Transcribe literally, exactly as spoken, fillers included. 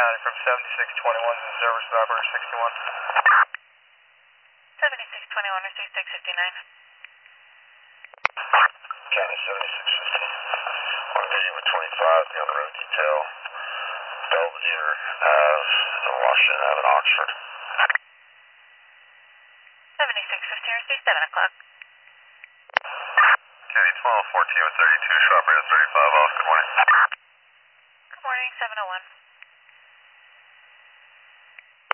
County from seventy-six twenty-one to the service of operator sixty-one. seventy-six twenty-one or sixty-six fifty-nine. County seventy-six fifty. On vision with twenty-five, be on the road detail. Belvedere Ave, Washington Ave in Oxford. seventy-six fifty or seven o'clock. County twelve fourteen with thirty-two, show operator thirty-five off. Good morning. Good morning, seven oh one.